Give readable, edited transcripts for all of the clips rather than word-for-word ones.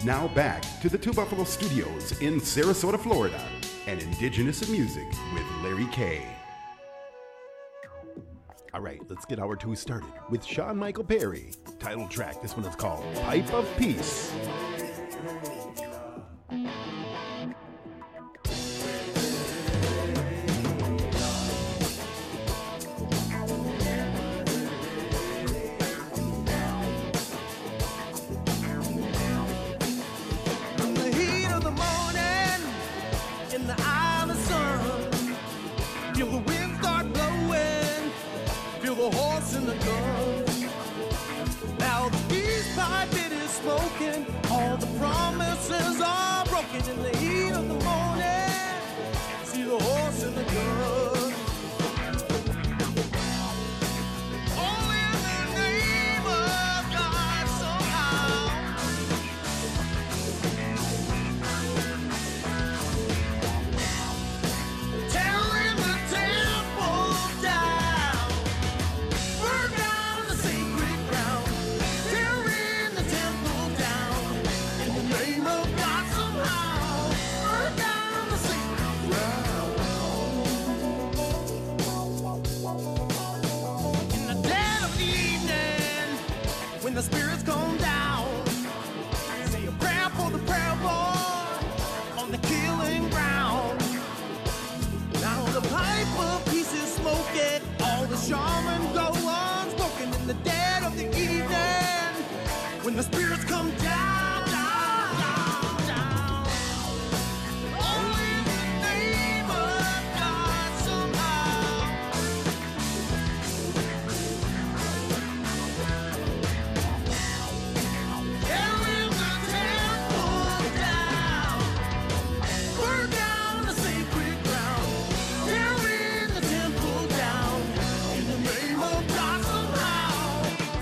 Now back to the Two Buffalo Studios in Sarasota, Florida, and Indigenous Music with Larry K. All right, let's get our two started with Sean Michael Perry. Title track, this one is called Pipe of Peace. All the promises are broken in the heat of the morning. See the horse in the gun. Only in the name of God somehow. Tearing the temple down. Burn down the sacred ground. Tearing the temple down. In the name of God somehow. Burn down the sacred ground. In the dead of the evening, when the spirits come down, say a prayer for the prayer boy on the killing ground. Now the pipe of peace is smoking, all the shaman go unspoken in the dead of the evening, when the spirits come down, down, down, down. Only in the name of God somehow. Tearing the temple down. Burn down the sacred ground. Tearing the temple down. In the name of God somehow.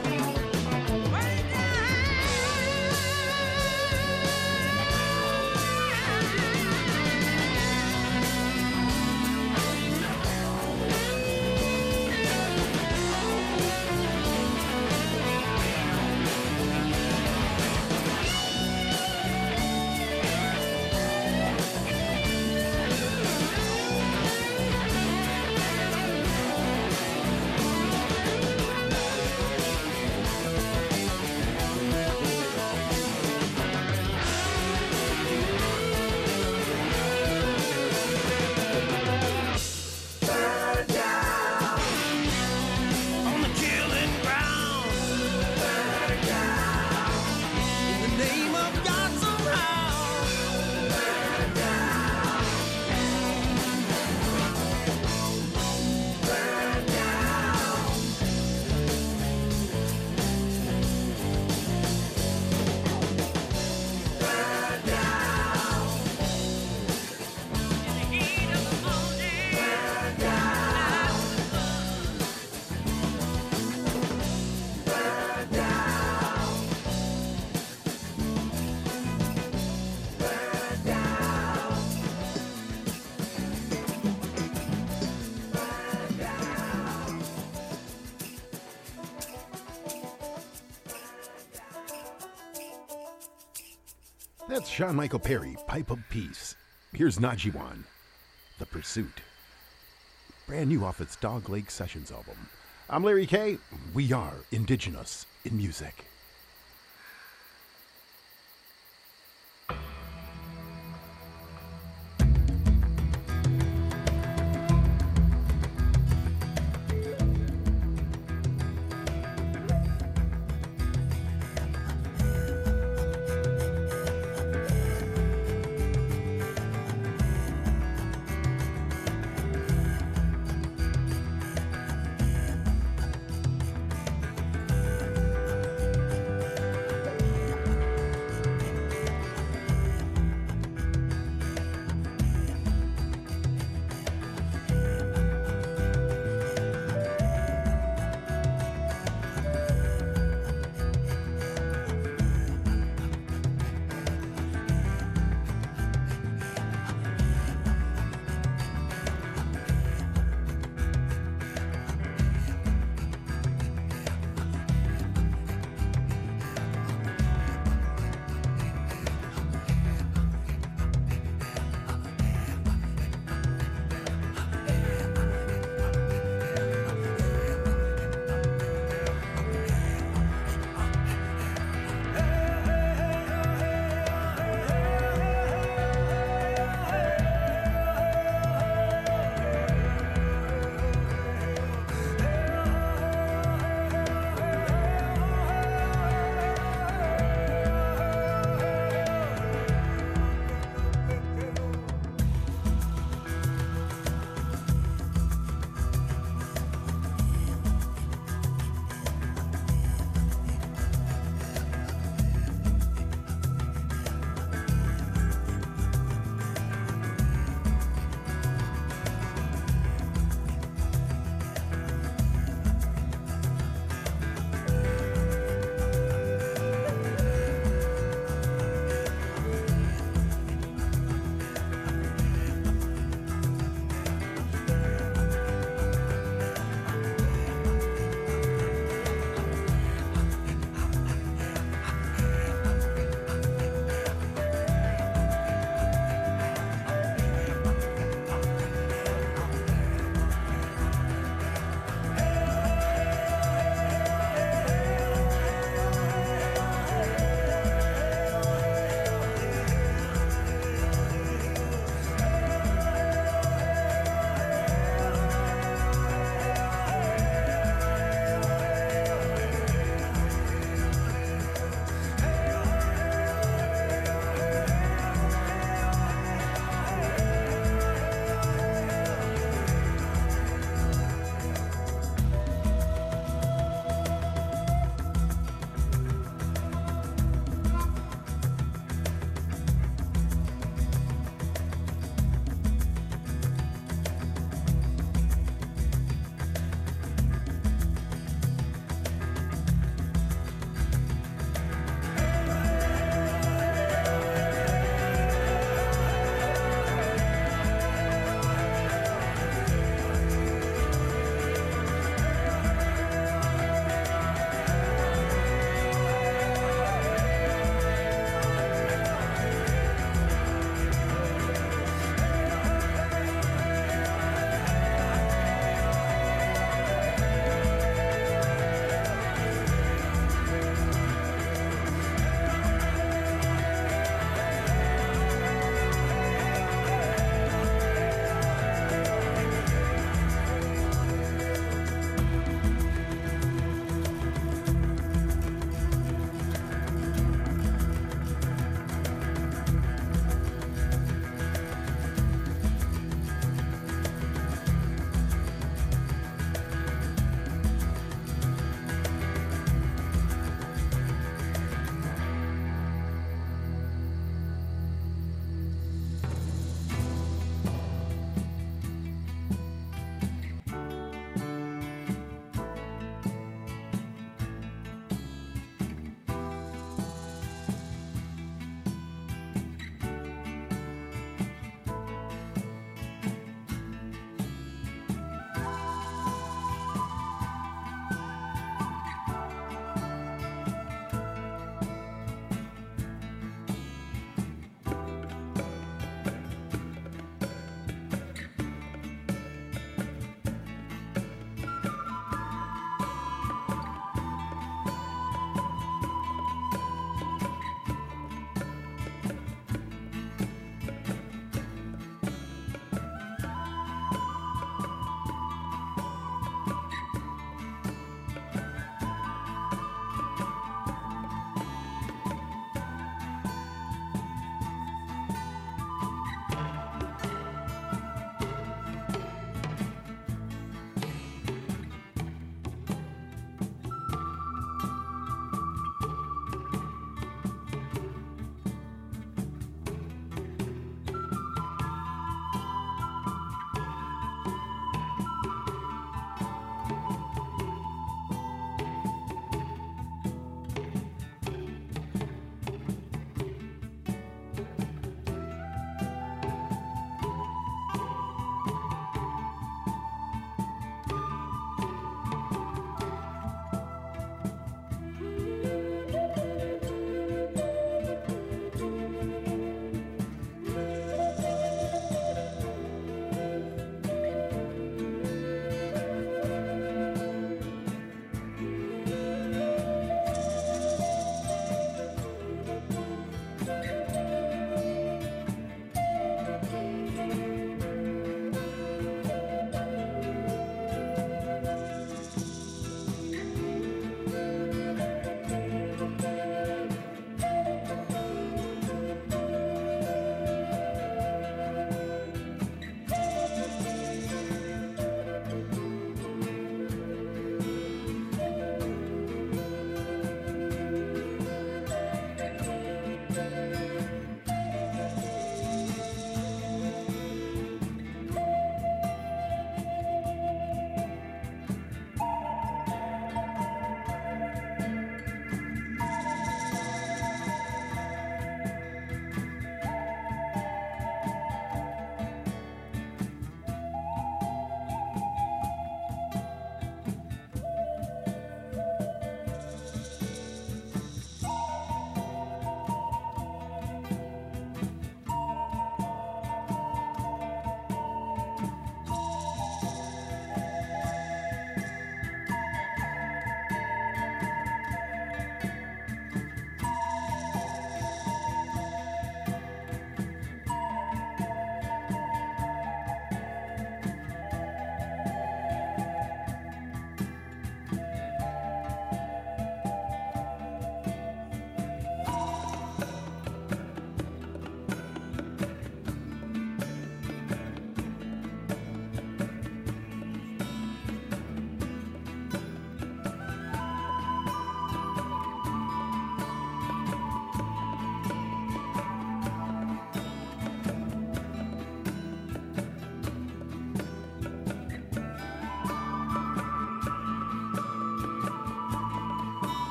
On the killing ground. Burn down. In the name of God somehow. Burn down. Burn down. Burn down. In the heat of the morning. Burn down. Burn down. Burn down. Burn down. That's Sean Michael Perry, Pipe of Peace. Here's Najiwan, The Pursuit. Brand new off its Dog Lake Sessions album. I'm Larry K. We are Indigenous in Music.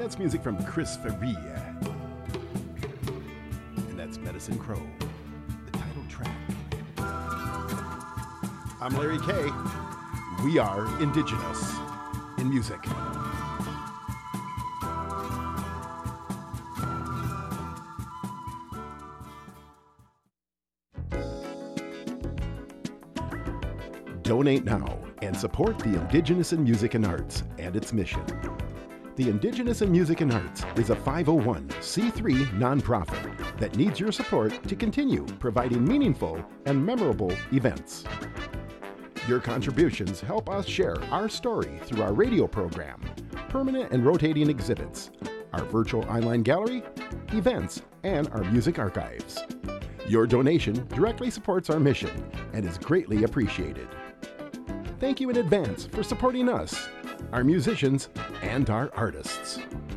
That's music from Chris Faria. And that's Medicine Crow, the title track. I'm Larry K. We are indigenous in music. Donate now and support the Indigenous in Music and Arts and its mission. The Indigenous in Music and Arts is a 501c3 nonprofit that needs your support to continue providing meaningful and memorable events. Your contributions help us share our story through our radio program, permanent and rotating exhibits, our virtual online gallery, events, and our music archives. Your donation directly supports our mission and is greatly appreciated. Thank you in advance for supporting us, our musicians, and our artists.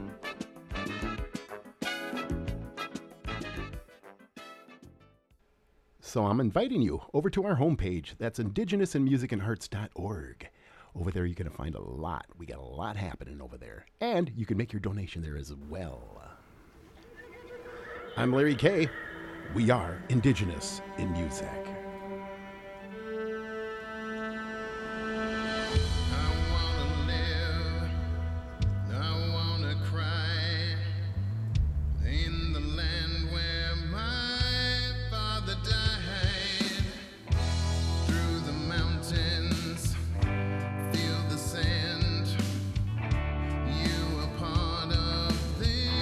So I'm inviting you over to our homepage. That's indigenousinmusicandarts.org. Over there you're going to find a lot. We got a lot happening over there. And you can make your donation there as well. I'm Larry K. We are Indigenous in Music.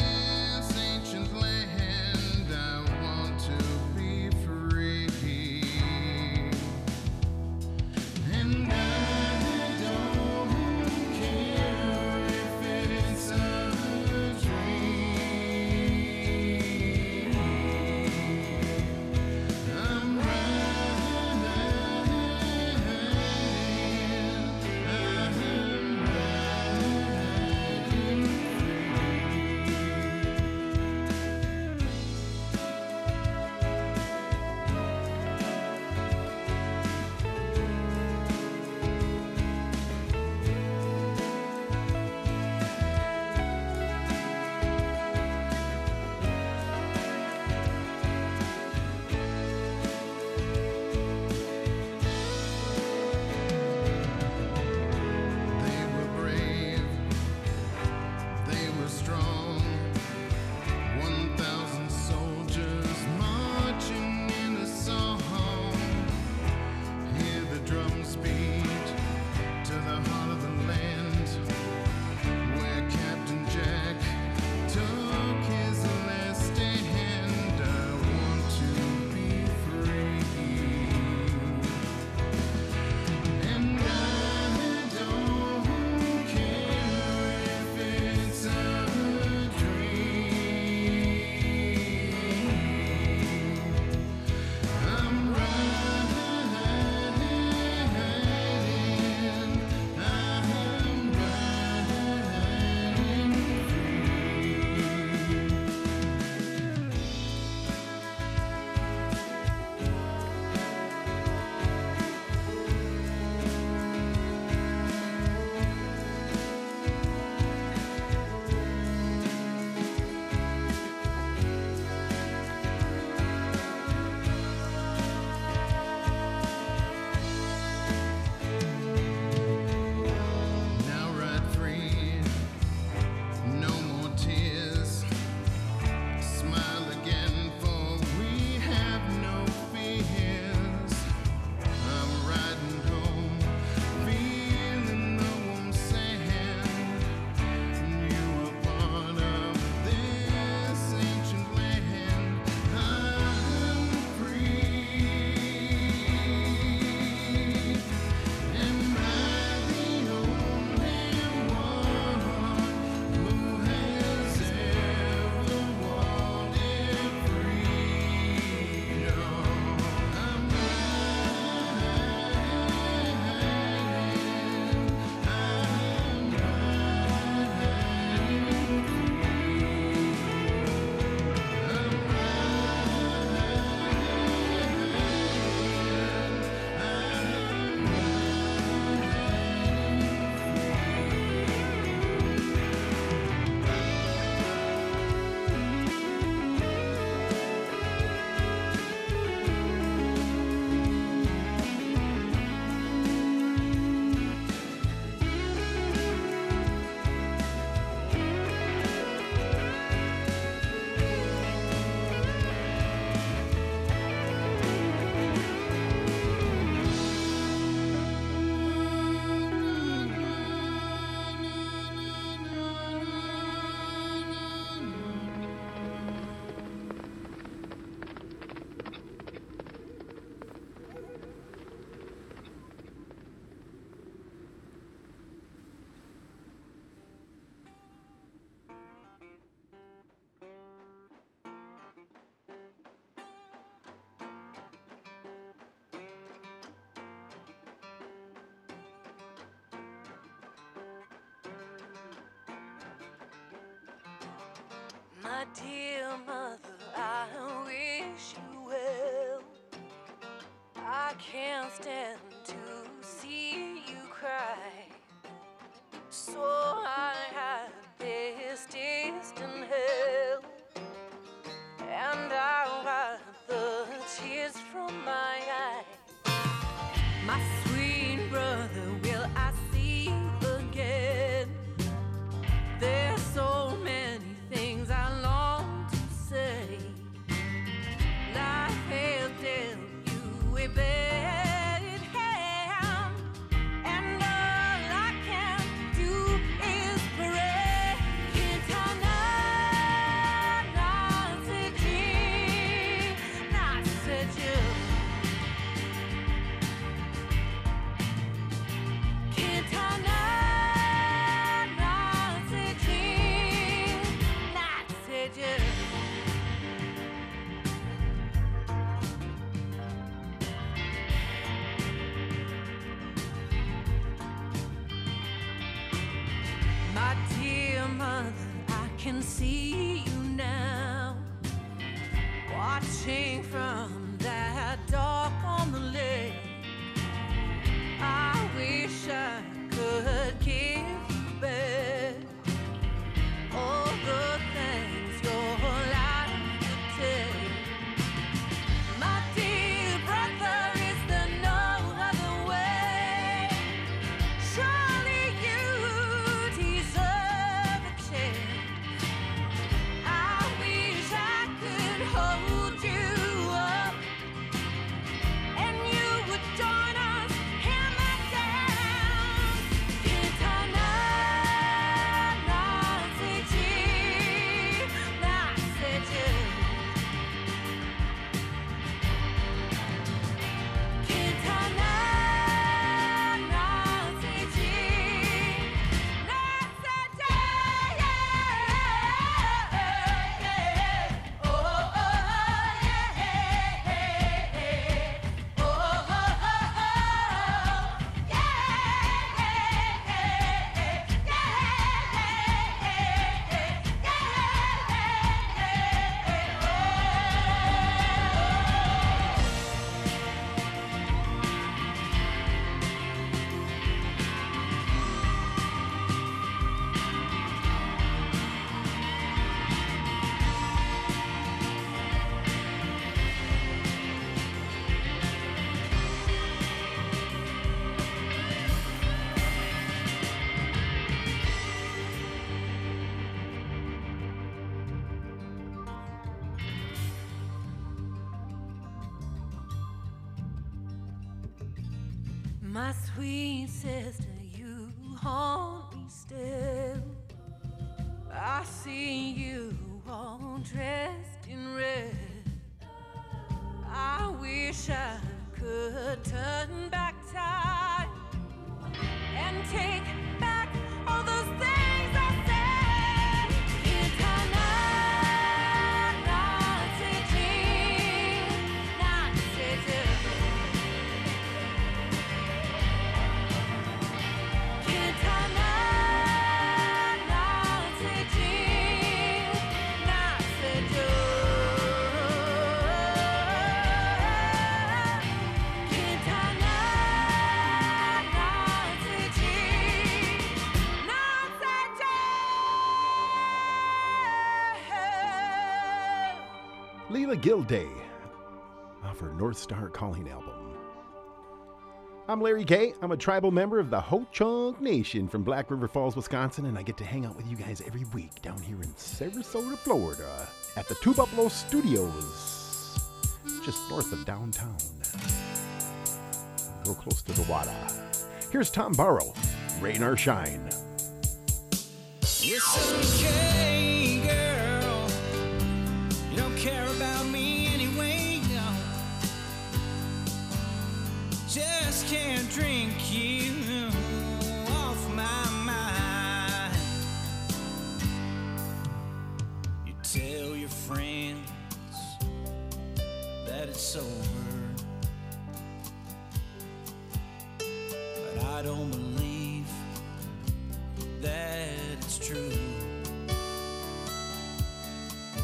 Ancient land, I want to be free. My dear mother, I wish you well. I can't stand to see you cry. So I had this distant hell, and I wiped the tears from my eyes. My sweet brother, will I see you again? There's so many things I long to say. Life has dealt you a bad hand, and all I can do is pray. Quintana, not said you. Quintana, not said you. My dear mother, I can see you now, watching from that dock on the lake. I wish I could give you back all the things your life could take. My dear brother, is there no other way? Surely you deserve a chance. I wish I could hold you up, and you would join us in the dance. Quintana, not said you. Quintana, not said you. Not said you. Oh, oh, yeah. Oh, oh, my sweet sister, you haunt me still. I see you all dressed in red. I wish I could turn back time and take back all those things I said. Quintana, not said you. Not said you. Quintana, not said you. Not said you. Quintana, not said you. Not said you. Leela Gilday off her North Star Calling album. I'm Larry K. I'm a tribal member of the Ho-Chunk Nation from Black River Falls, Wisconsin, and I get to hang out with you guys every week down here in Sarasota, Florida at the Two Buffalo Studios, just north of downtown. Real close to the water. Here's Tom Barrow, Rain or Shine. It's okay, girl. You don't care about me anyway, no. Just can't drink you off my mind. You tell your friends that it's over, but I don't believe that it's true.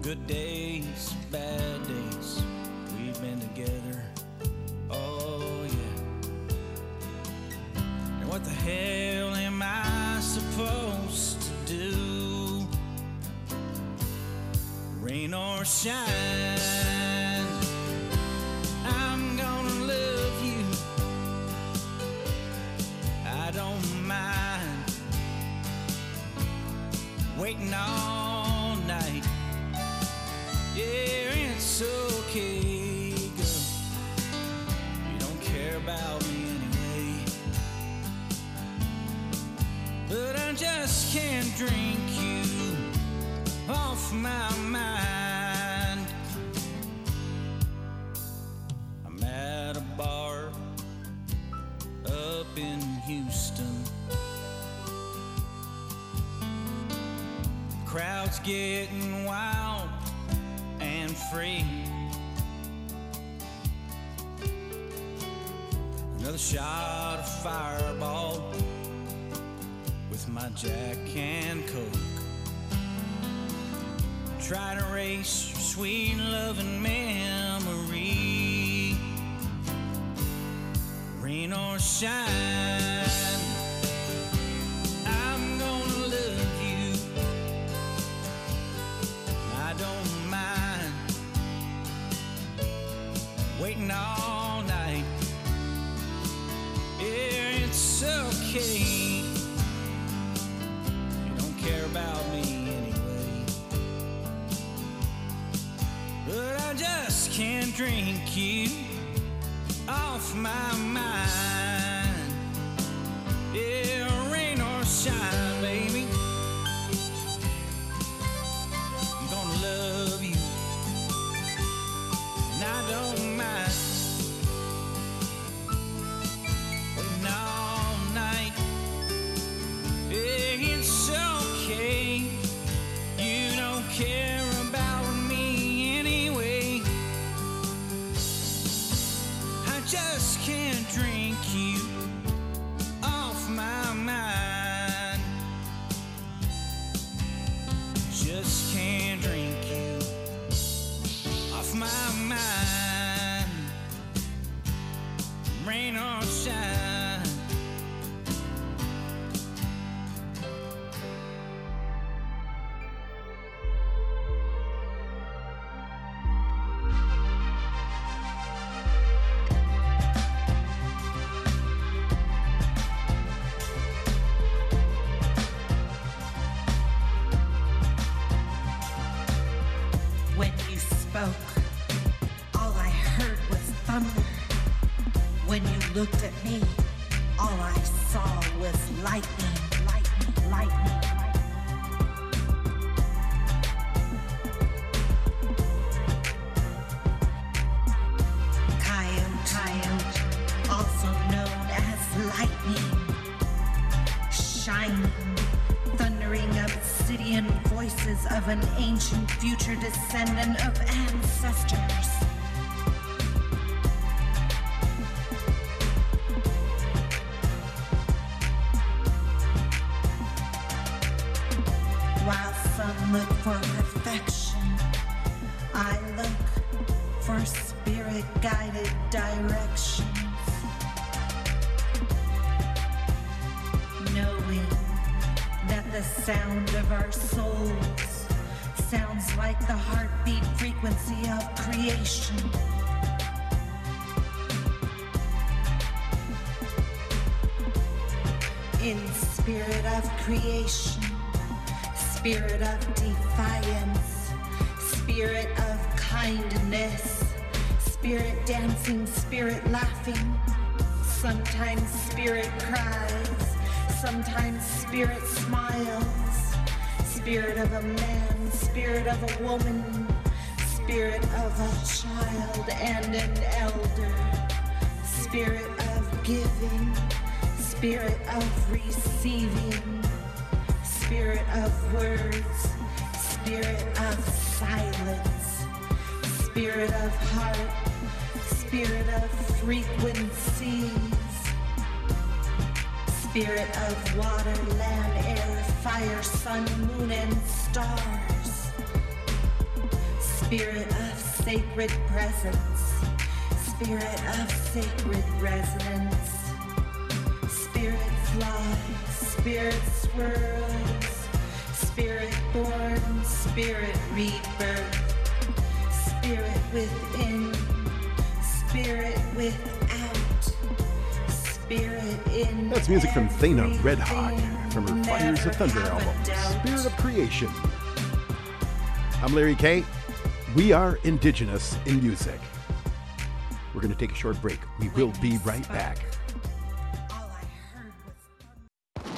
Good days, bad days, we've been together. Oh yeah. And what the hell am I supposed to do? Rain or shine, I'm gonna love you. I don't mind waiting all night. Yeah, it's okay, girl. You don't care about me anyway. But I just can't drink you off my mind. I'm at a bar up in Houston. Crowd's getting wild and free. Another shot of Fireball with my Jack and Coke. Try to erase your sweet loving memory. Rain or shine, I'm gonna love you. I don't mind waiting all night. Yeah, it's okay. You don't care about me anyway. But I just can't drink you off my mind. Yeah, rain or shine, baby, I'm gonna love you. And I don't mind waiting all night. Yeah, it's okay. You don't care about me anyway. I just can't drink you off my mind. Just can't drink you off my mind. Rain or shine. When you spoke, all I heard was thunder. When you looked at me, all I saw was lightning, lightning, lightning. Coyote, also known as lightning, shining, thundering obsidian voices of an ancient future descendant of ancestors. While some look for perfection, I look for spirit-guided directions. Knowing that the sound of our souls sounds like the heartbeat frequency of creation. In spirit of creation, spirit of defiance, spirit of kindness, spirit dancing, spirit laughing, sometimes spirit cries, sometimes spirit smiles, spirit of a man, spirit of a woman, spirit of a child and an elder, spirit of giving, spirit of receiving, spirit of words, spirit of silence, spirit of heart, spirit of frequencies, spirit of water, land, air, fire, sun, moon, and stars, Spirit of sacred presence, spirit of sacred resonance, spirit flies, spirit swirls, spirit born, spirit rebirth, spirit within, spirit without, spirit in. That's music from Thana Red Hot everything, from her Fires of Thunder never album, have a doubt. Spirit of Creation. I'm Larry K. We are Indigenous in Music. We're going to take a short break. We will be right back. All I heard was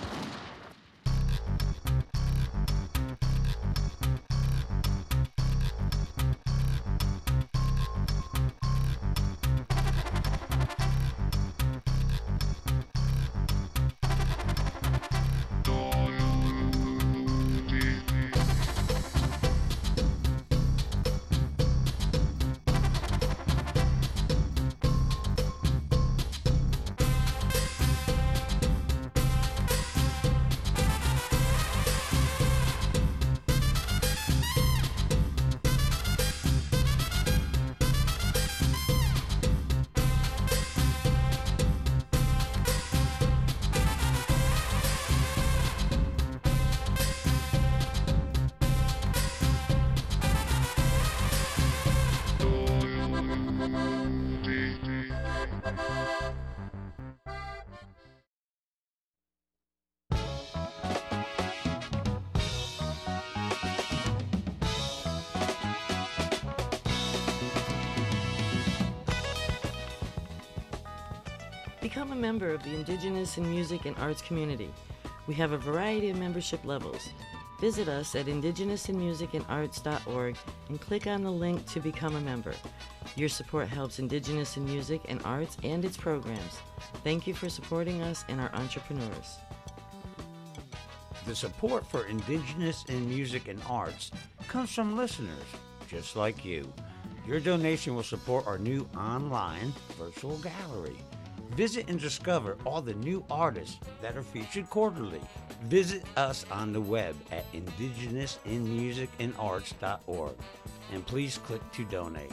Become a member of the Indigenous in Music and Arts community. We have a variety of membership levels. Visit us at indigenousinmusicandarts.org and click on the link to become a member. Your support helps Indigenous in Music and Arts and its programs. Thank you for supporting us and our entrepreneurs. The support for Indigenous in Music and Arts comes from listeners just like you. Your donation will support our new online virtual gallery. Visit and discover all the new artists that are featured quarterly. Visit us on the web at indigenousinmusicandarts.org and please click to donate.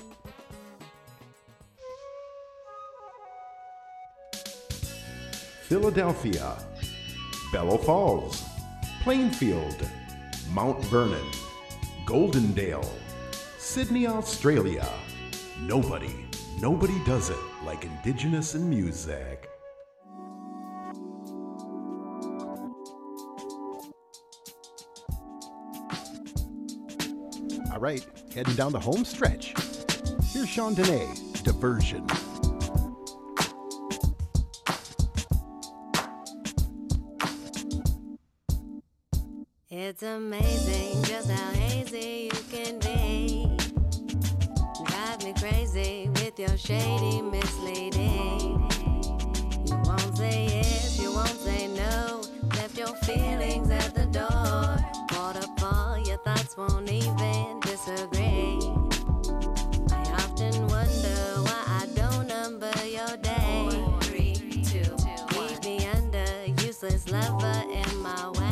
Philadelphia, Bellow Falls, Plainfield, Mount Vernon, Goldendale, Sydney, Australia. Nobody does it like Indigenous in Music. All right, heading down the home stretch. Here's Sean Dene, Diversion. It's amazing just how hazy you can be. Drive me crazy with your shady misleading. You won't say yes, you won't say no. Left your feelings at the door. Waterfall, your thoughts won't even disagree. I often wonder why I don't number your day. 4, 3, 2, 1. Keep me under, useless lover in my way.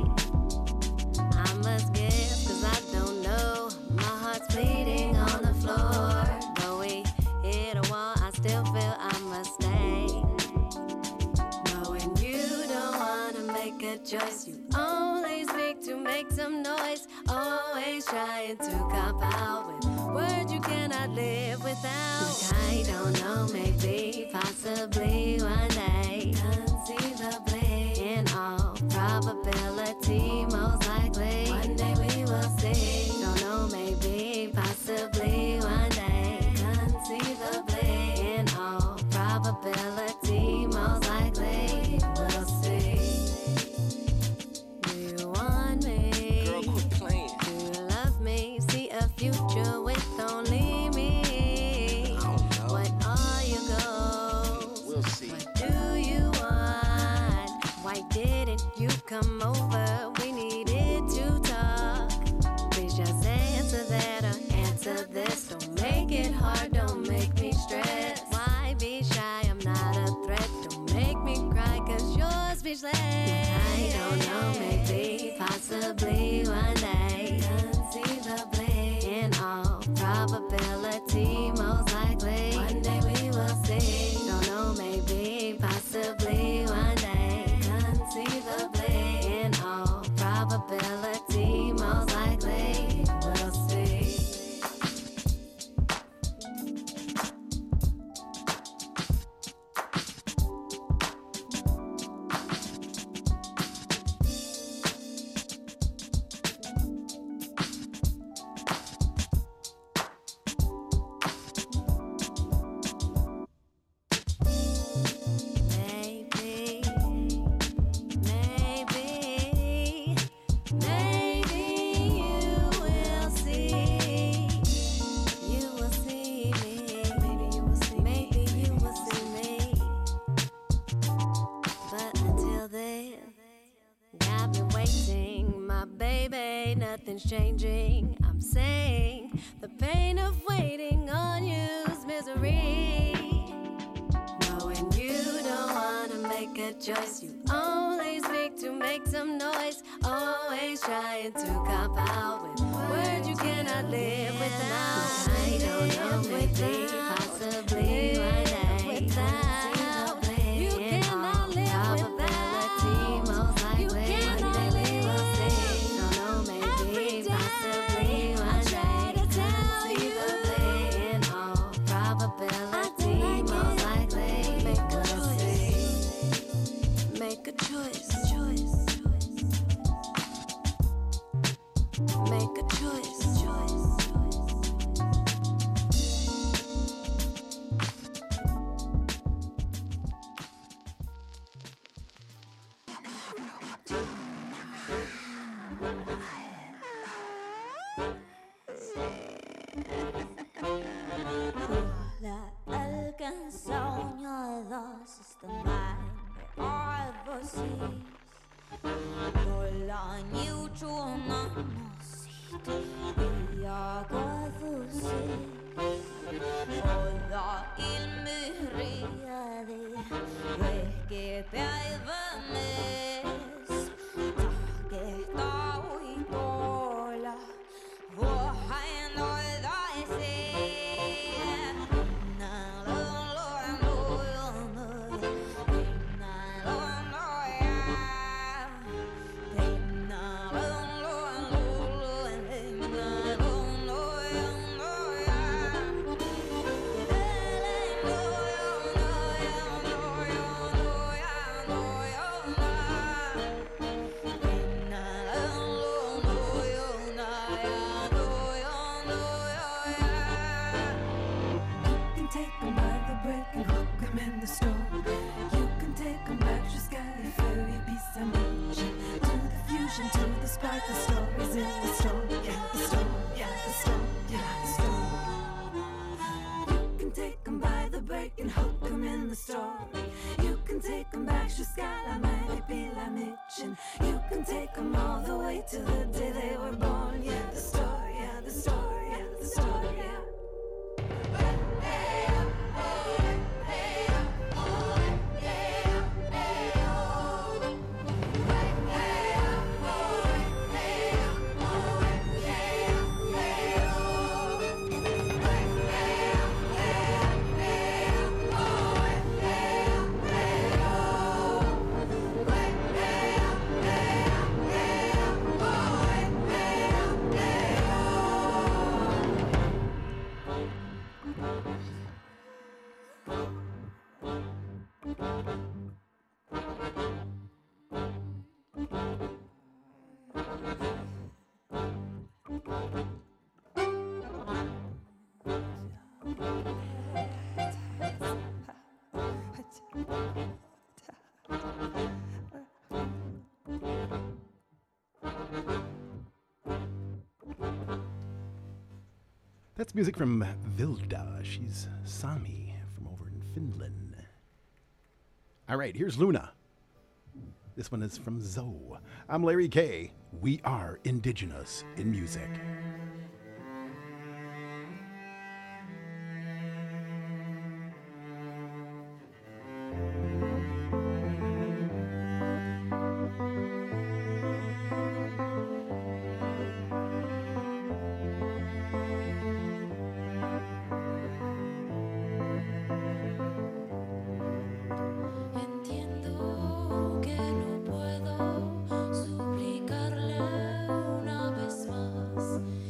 I must guess, cause I don't know. My heart's bleeding on the floor. Though we hit a wall, I still feel I must stay. Knowing you don't wanna make a choice, you only speak to make some noise. Always trying to cop out with words you cannot live without. Look, I don't know, maybe, possibly one day, conceivably, in all probability, most likely, one day we will see. Don't know, maybe, possibly one day, conceivably, in all probability, most likely, we'll see. Do you want me? Girl, quit playing. Do you love me? See a future with only me. I don't know. What are your goals? We'll see. What do you want? Why didn't you come over? We needed nothing's changing. I'm saying the pain of waiting on you's misery. Knowing you don't wanna make a choice, you only speak to make some noise. Always trying to cop out with words you cannot live without. I don't know, maybe, possibly one day. Without you cannot live without. Most likely one day we will see. Don't know, maybe, possibly one day. Conceivably, in all probability, most likely make a choice. Make a choice. Make a choice. La alcanza unhadas systemine overseas. Kolla njutjorna sitt jag överses. Kolla ilmyriadi vehke päivämes. Tahkehta uitolla vuohain oidaiseen. Spark the stories in the storm, yeah, the storm, yeah, the storm, yeah, the storm. You can take them by the break and hook them in the story. You can take them back to Skyline, might be like Mitch, and you can take them all the way to the day they were born, yeah, the story, yeah, the story, yeah, the story, yeah. That's music from Vilda. She's Sami from over in Finland. All right, here's Luna. This one is from Zoe. I'm Larry K. We are indigenous in music. Entiendo que no puedo suplicarle una vez más.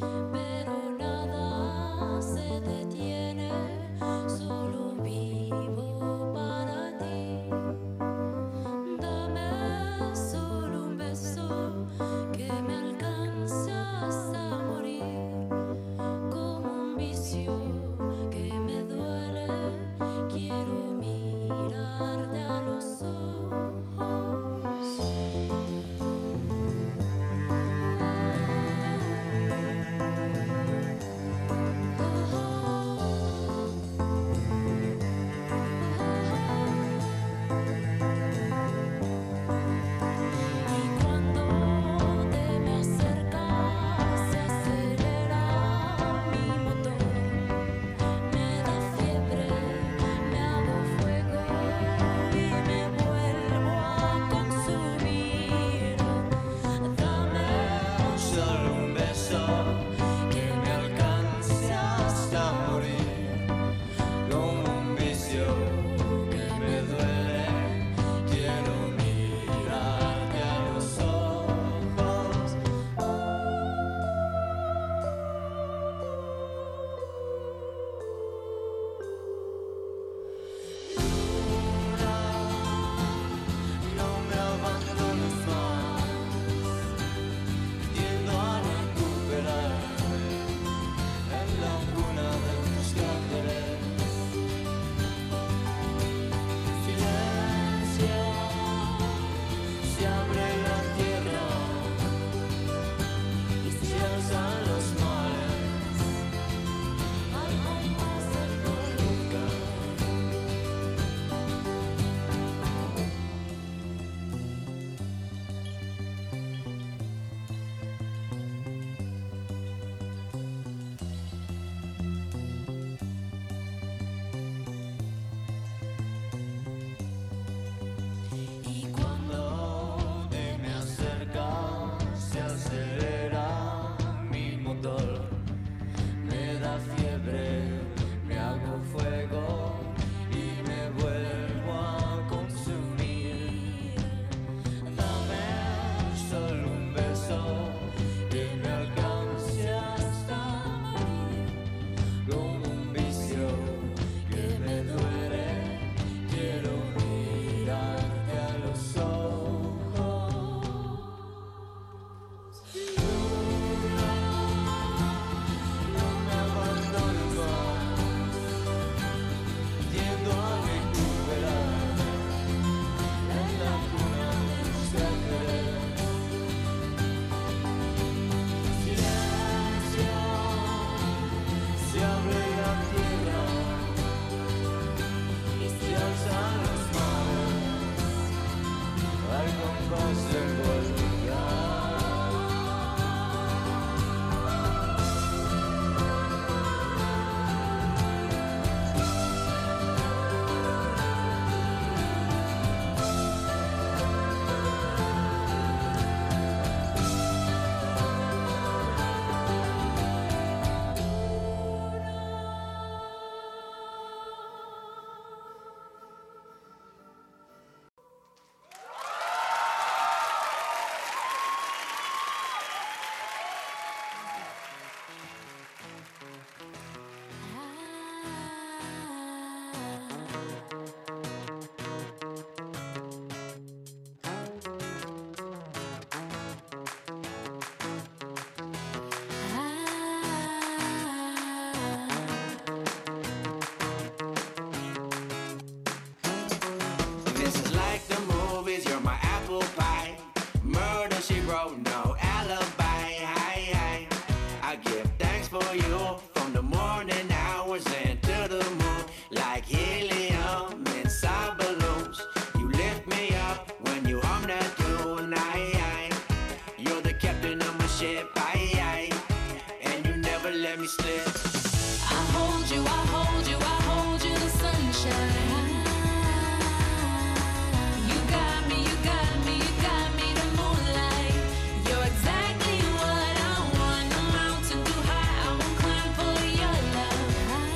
let me slip. I hold you, I hold you, I hold you, the sunshine. You got me, you got me, you got me, the moonlight. You're exactly what I want. No mountain too high, I won't climb for your love.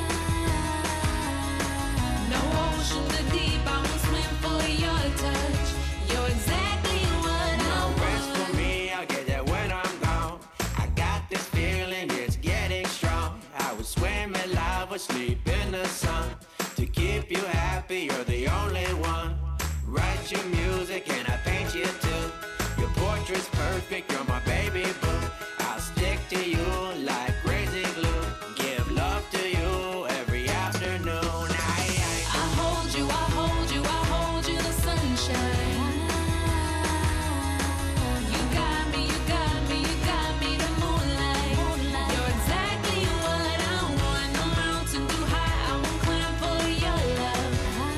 No ocean too deep, I won't swim for your touch. You're exactly what I want. Rest for me, I'll get that when I'm gone. I got this feeling, it's getting strong. I would swim in lava, sleep in the sun. To keep you happy, you're the only one. Write your music and I paint you too. Your portrait's perfect, you're my baby boo. I'll stick to you like crazy glue. Give love to you every afternoon. I hold you, I hold you, I hold you, the sunshine. You got me, you got me, you got me, the moonlight. You're exactly what I want. No mountain too high, I won't climb for your love.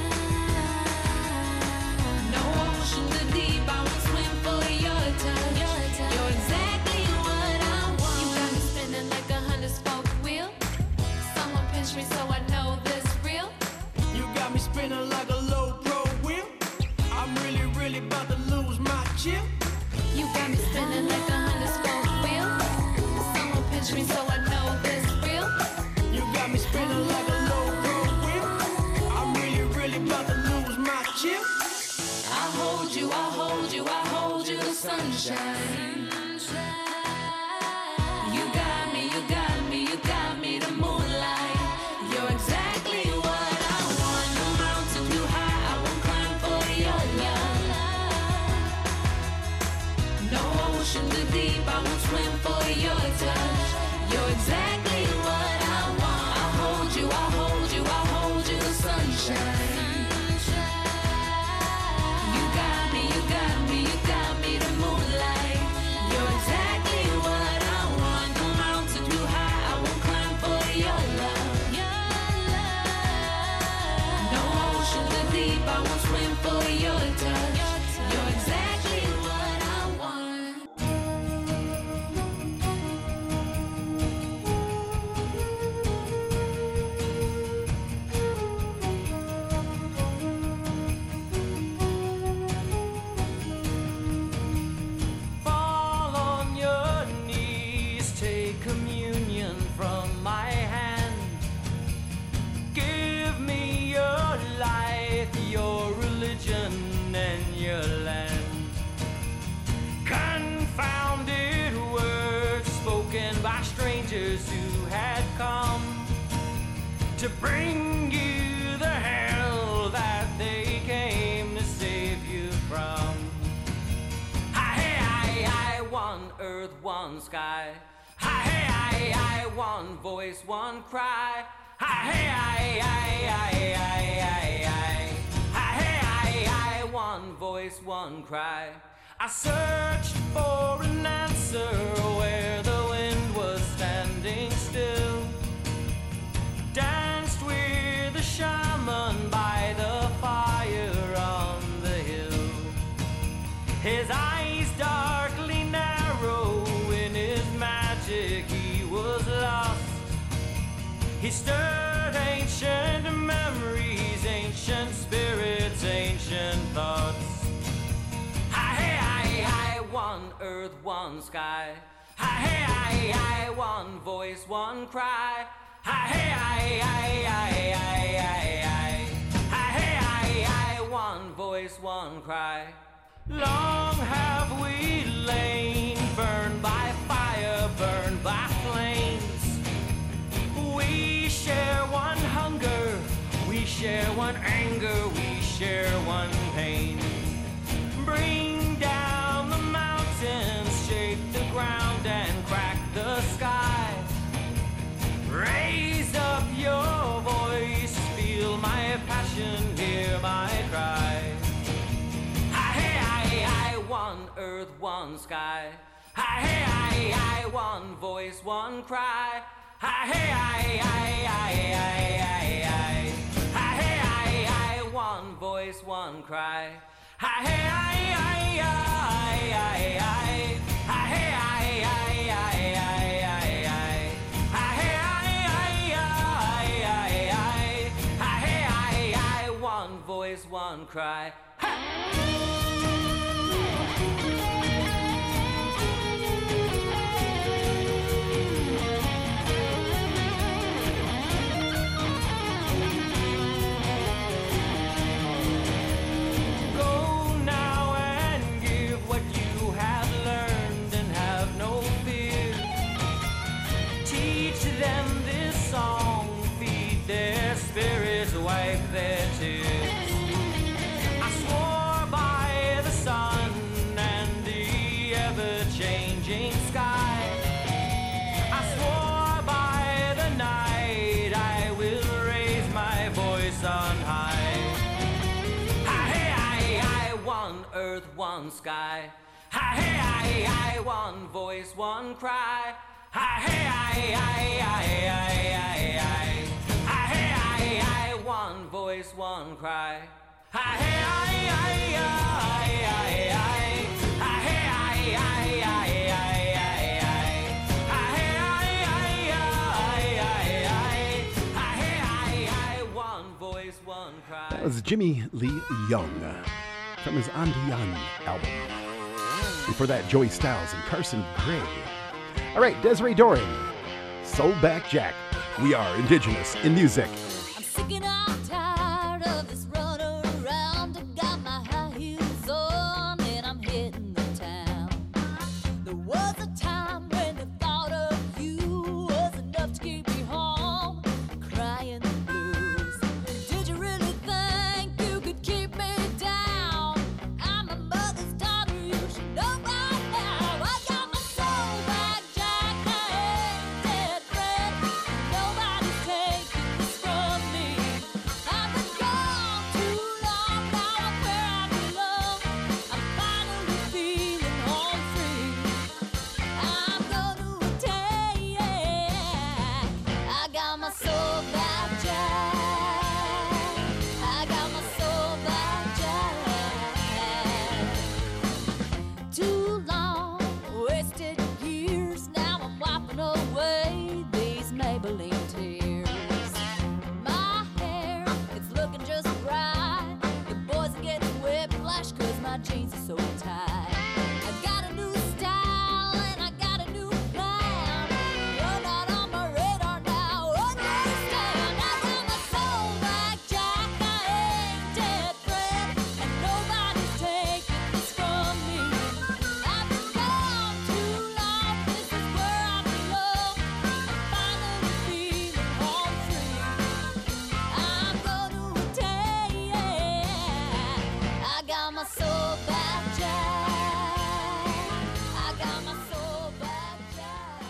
No ocean too deep, I won't swim for your touch. You're exactly what I want. You got me spinning like a 100-spoke wheel. Someone pinch me so I know this real. You got me spinning like a low pro wheel. I'm really, really about to lose my chip. You got me spinning like a 100-spoke wheel. Someone pinch me so I know this real. You got me spinning like a low pro wheel. I'm really, really about to lose my chip. I hold you, I hold you, I hold you, the sunshine. You got me, you got me, you got me, the moonlight. You're exactly what I want. No mountain too high, I won't climb for your love. No ocean too deep, I won't swim for your touch. You're exactly what I want. I hold you, I hold you, I hold you, the sunshine. You got me, you got me, you got me, the moonlight. You're exactly what I want. No mountain too high, I won't climb for your love. No ocean too deep, I won't swim for your touch. You're exactly what I want. Fall on your knees, take communion from my hand. Give me your life, your religion, and your land. Confounded words spoken by strangers who had come to bring you the hell that they came to save you from. Hi, one earth, one sky. Hi, one voice, one cry. Hi, one voice, one cry. I searched for an answer where the wind was standing still. Danced with the shaman by the fire on the hill. His eyes darkly narrow, in his magic he was lost. He stirred ancient memories, ancient spirits, ancient thoughts. Hi, one earth, one sky. Hi, one voice, one cry. Hi, one voice, one cry. Long have we lain, burned by fire, burned by flames. We share one hunger, we share one anger, we share one pain. Bring down the mountains, shape the ground and crack the sky. Raise up your voice, feel my passion, hear my cry. Hi, one earth, one sky. Hi, one voice, one cry. Hi, one voice, one cry. Hi, voice, one cry. Go now and give what you have learned and have no fear. Teach them this song, feed their spirits, wipe their tears. I swore by the sun and the ever-changing sky. I swore by the night I will raise my voice on high. Hi, one earth, one sky. Hi, one voice, one cry. Hi, one voice, one cry. One voice, one cry. That was Jimmy Lee Young from his Andian album. Before that, Joey Styles and Carson Gray. All right, Desiree Doran, Soulback Jack. We are indigenous in music. I'm sick and I'm tired of this run around. I got my high heels on and I'm hitting the town. There was a time when the thought of you was enough to keep me home, crying the blues. Did you really think you could keep me down? I'm a mother's daughter, you should know by now. I got my soul back, Jack. I ain't dead, Fred. Nobody's taking this from me. I've been gone too long, now I'm where I belong. I'm finally feeling home free. I'm gonna take, I got my soul back, Jack. I got my soul back, Jack. Too long, wasted years. Now I'm wiping away these Maybelline tears. My hair, it's looking just right. The boys are getting whiplash 'cause my jeans are so tight. I got a new style and I got a new plan. You're not on my radar now, understand? I got my soul back, Jack. I ain't dead, Fred. And nobody's taking this from me. I've been gone too long, this is where I belong. I'm finally feeling home free. I'm gonna take, I got my soul back, Jack. I got my soul back, Jack.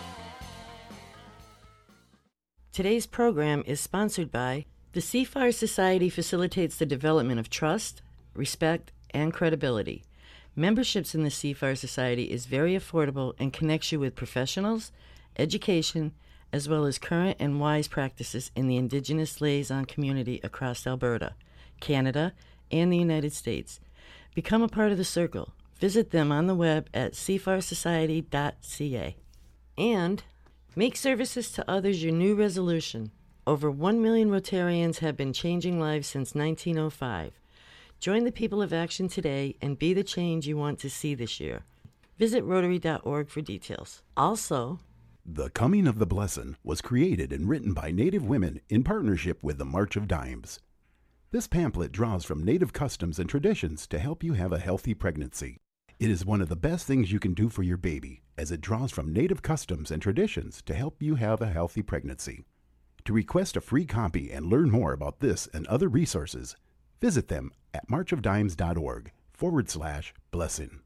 Today's program is sponsored by the Seafire Society. Facilitates the development of trust, respect, and credibility. Memberships in the Seafire Society is very affordable and connects you with professionals, education, as well as current and wise practices in the Indigenous liaison community across Alberta, Canada, and the United States. Become a part of the circle. Visit them on the web at seafiresociety.ca. And make services to others your new resolution. Over 1 million Rotarians have been changing lives since 1905. Join the people of action today and be the change you want to see this year. Visit Rotary.org for details. Also, The Coming of the Blessin' was created and written by Native women in partnership with the March of Dimes. This pamphlet draws from Native customs and traditions to help you have a healthy pregnancy. It is one of the best things you can do for your baby, as it draws from Native customs and traditions to help you have a healthy pregnancy. To request a free copy and learn more about this and other resources, visit them at marchofdimes.org/blessing.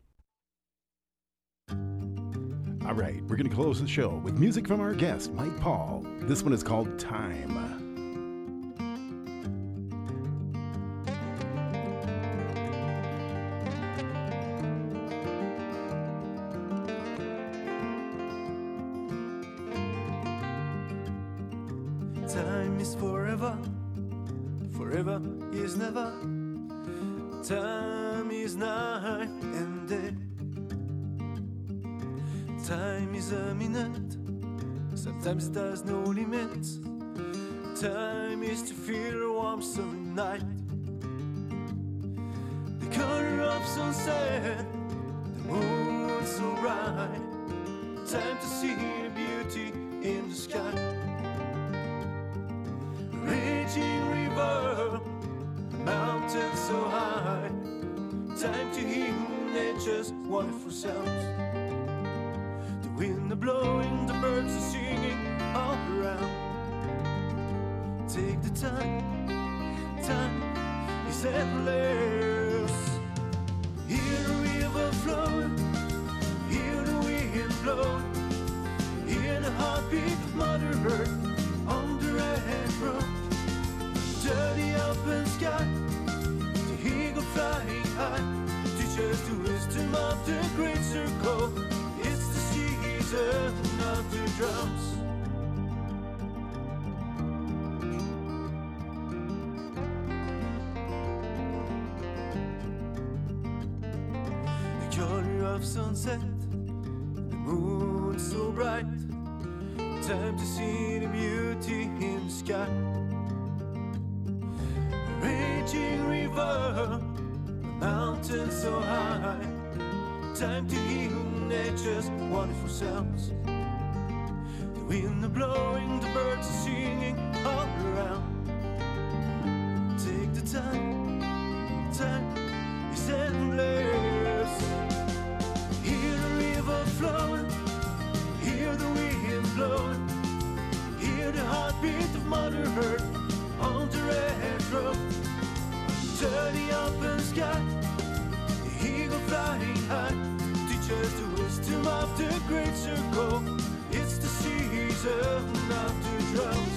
All right, we're going to close the show with music from our guest, Mike Paul. This one is called Time. Time is forever, forever is never. Time is night and day. Time is a minute, sometimes it has no limits. Time is to feel a warm summer night. of sunset, the moon so bright. Time to see the beauty in the sky. Raging river, mountain so high. Time to hear nature's wonderful sounds. The wind are blowing, the birds are singing all around. Take the time is endless. Hear the river flowing, hear the wind blowing, hear the heartbeat of Mother Earth on the red road. Dirty open sky, the eagle flying high, teaches the wisdom of the great circle. It's the season of the drums. Of sunset, the moon so bright. Time to see the beauty in the sky. A raging river, a mountain so high. Time to hear nature's wonderful sounds. The wind are blowing, the birds are singing all around. Take the time is endless. Hear the river flowing, hear the wind blowing, hear the heartbeat of Mother Earth on the red road. Dirty open sky, the eagle flying high, teaches the wisdom of the great circle. It's the season of the drums.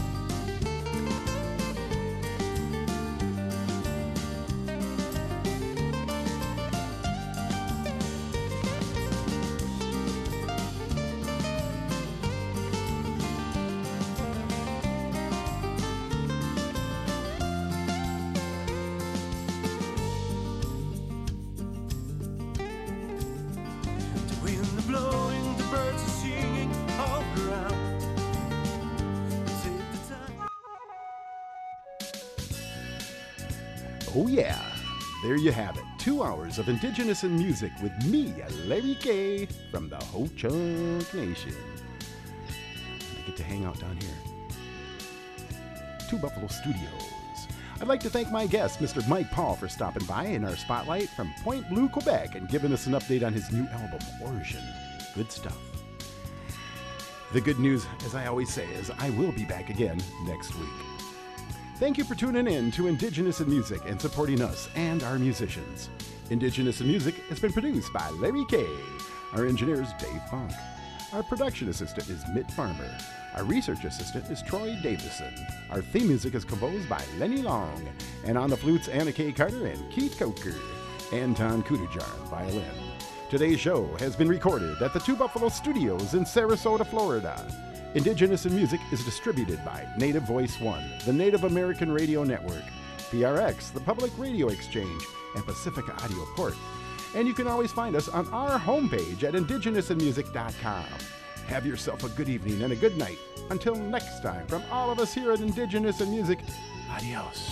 Oh yeah, there you have it. 2 hours of Indigenous in music with me, Larry K. from the Ho-Chunk Nation. I get to hang out down here. Two Buffalo Studios. I'd like to thank my guest, Mr. Mike Paul, for stopping by in our spotlight from Point Blue, Quebec, and giving us an update on his new album, Origin. Good stuff. The good news, as I always say, is I will be back again next week. Thank you for tuning in to Indigenous in Music and supporting us and our musicians. Indigenous in Music has been produced by Larry K. Our engineer is Dave Funk. Our production assistant is Mitt Farmer. Our research assistant is Troy Davison. Our theme music is composed by Lenny Long. And on the flutes, Anna K. Carter and Keith Coker. Anton Kudajar on violin. Today's show has been recorded at the Two Buffalo Studios in Sarasota, Florida. Indigenous in Music is distributed by Native Voice One, the Native American Radio Network, PRX, the Public Radio Exchange, and Pacifica Audio Port. And you can always find us on our homepage at indigenousinmusic.com. Have yourself a good evening and a good night. Until next time, from all of us here at Indigenous in Music, adios.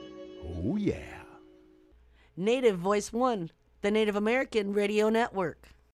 Oh yeah. Native Voice One, the Native American Radio Network.